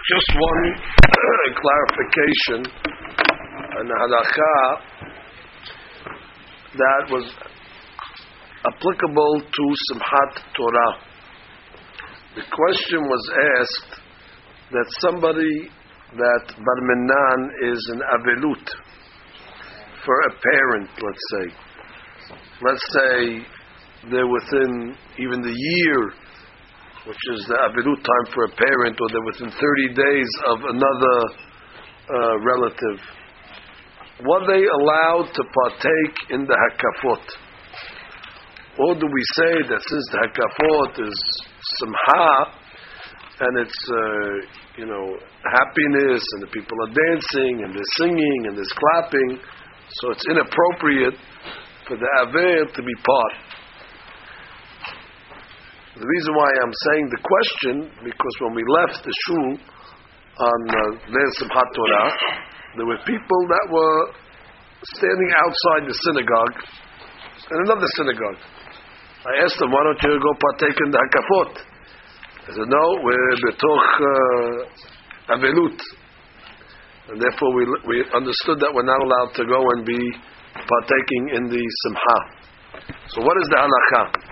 Just one clarification on the halakha that was applicable to Simchat Torah. The question was asked that somebody that Bar Minan is an avelut for a parent, let's say they're within even the year, which is the avelut time for a parent, or they're within 30 days of another relative. Were they allowed to partake in the hakafot? Or do we say that since the hakafot is simha, and it's happiness, and the people are dancing, and they're singing, and there's clapping, so it's inappropriate for the aver to be part? The reason why I'm saying the question, because when we left the shul on Leil Simchat Torah, there were people that were standing outside the synagogue, in another synagogue. I asked them, why don't you go partake in the hakafot? They said, no, we're betoch avelut. And therefore we understood that we're not allowed to go and be partaking in the simcha. So what is the halakha?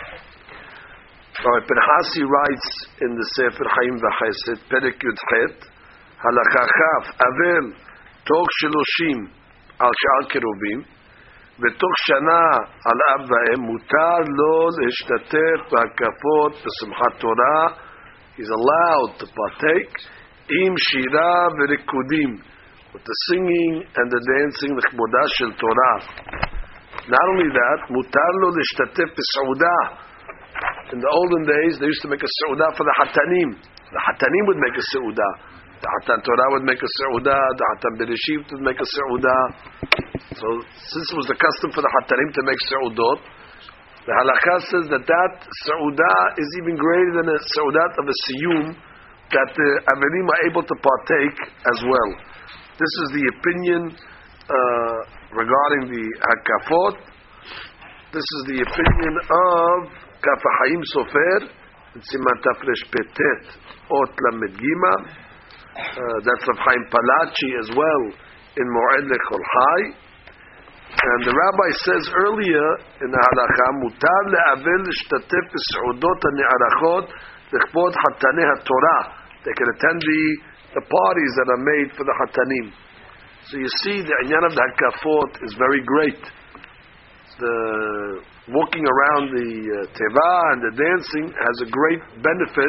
Pinhasi writes in the Sefer Chaim V'Chesed, Perek Yud Chet, halakha chaf, avel, toch shiloshim, al she'al kerubim, v'toch shana al ab v'em, mutar lo l'hishtatef b'hakafot b'simchat Torah. He's allowed to partake im shira v'rikudim, with the singing and the dancing, l'chbodah shel Torah. Not only that, mutar lo l'hishtatef b'saudah. In the olden days, they used to make a seudah for the hatanim. The hatanim would make a seudah. The hatan Torah would make a seudah. The hatan bereshit would make a seudah. So, since it was the custom for the hatanim to make seudot, the halakha says that seudah is even greater than a seudah of a siyum, that the avelim are able to partake as well. This is the opinion regarding the hakafot. This is the opinion of Kaf HaChaim Sofer, Siman Tafresh Petet, Ot Lamed Gima. That's Rav Chaim Palachi as well in Moed Lechol Chai. And the rabbi says earlier in the halakha, Mutar le'avel l'shtatef b'seudot ha'ne'arachot l'chvod hatanei ha'torah. They can attend the parties that are made for the hatanim. So you see, the inyan of the hakafot is very great. The walking around the teva and the dancing has a great benefit.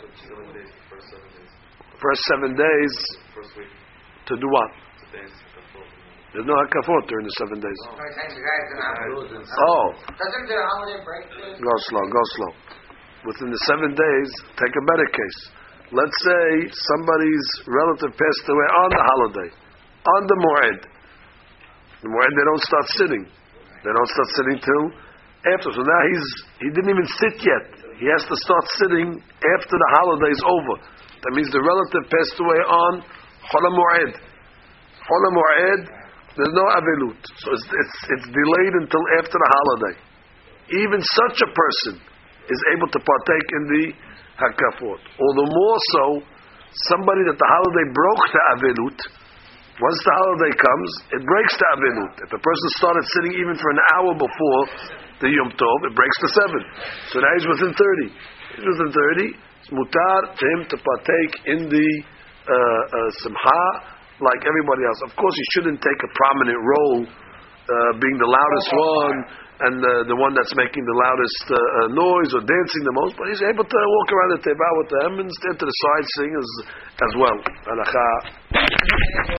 First 7 days. First week. To do what? To dance hakafot. There's no hakafot during the 7 days. Oh. Doesn't the holiday break? Go slow. Within the 7 days, take a better case. Let's say somebody's relative passed away on the holiday, on the Moed. The Moed, they don't start sitting. They don't start sitting till after. So now he didn't even sit yet. He has to start sitting after the holiday is over. That means the relative passed away on Chol HaMoed. Chol HaMoed, there's no avelut. So it's delayed until after the holiday. Even such a person is able to partake in the hakafot. All the more so, somebody that the holiday broke the avelut. Once the holiday comes, it breaks the avelut. If a person started sitting even for an hour before the Yom Tov, it breaks the 7. So now he's within 30. He's within 30. It's mutar to him to partake in the simcha like everybody else. Of course, he shouldn't take a prominent role, being the loudest one and the one that's making the loudest noise or dancing the most. But he's able to walk around the teva with them and stand to the side, sing as well.